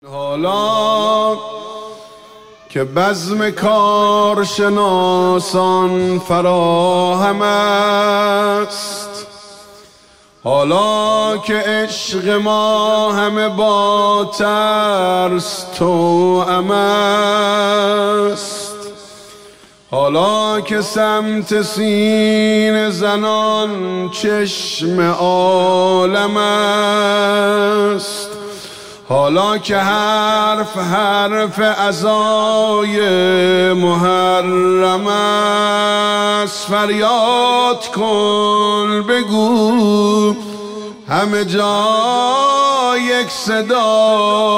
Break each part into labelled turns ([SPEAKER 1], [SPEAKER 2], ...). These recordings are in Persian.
[SPEAKER 1] حالا که بزم کارشناسان فراهم است، حالا که عشق ما همه با ترس توأم است، حالا که سمت سینه زنان چشم عالم است، حالا که حرف عزای محرم است، فریاد کن بگو همه جا یک صدا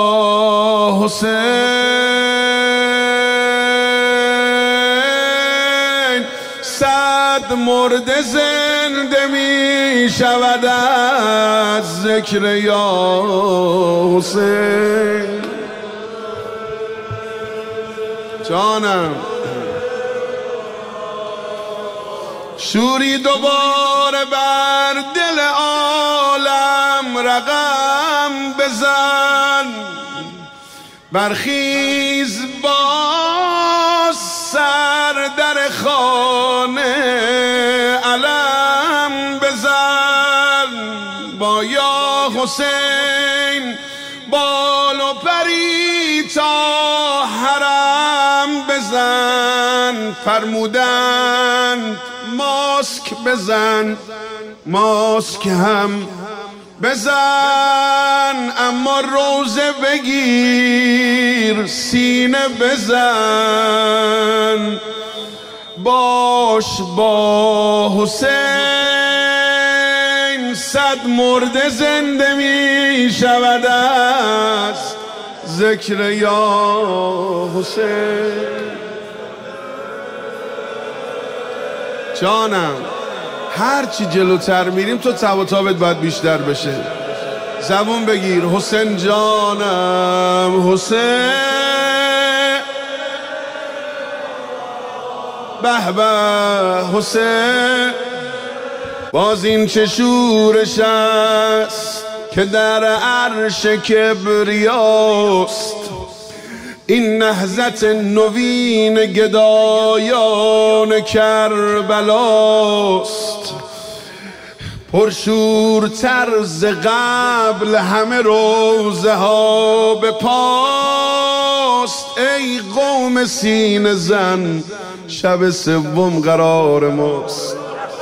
[SPEAKER 1] حسین. صد مرده زنده می شود از ذکر یا حسین. جانم شوری دوباره بر دل عالم رقم بزن، برخیز باز سر در خانه علم بزن، با یا حسین بال و پری تا حرم بزن. فرمودند ماسک بزن، ماسک هم بزن، اما روزه بگیر سینه بزن. باش با حسین، صد مرده زنده می شود از ذکر یا حسین. جانم هرچی جلوتر میریم تو تب و تابت باید بیشتر بشه. زبون بگیر حسین جانم، حسین به به حسین. باز این چه شورش است که در عرش کبریاست، این نهضت نوین گدایان کربلاست. پرشورتر ز قبل همه روزه ها به پاست، ای قوم سینه زن شب سوم قرار ماست.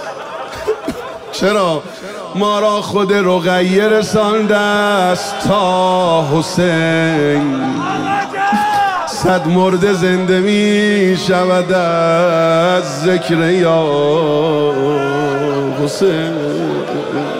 [SPEAKER 1] چرا؟ ما را خود رقیه رسانده است تا حسین، صد مرده زنده می شود از ذکر یا حسین.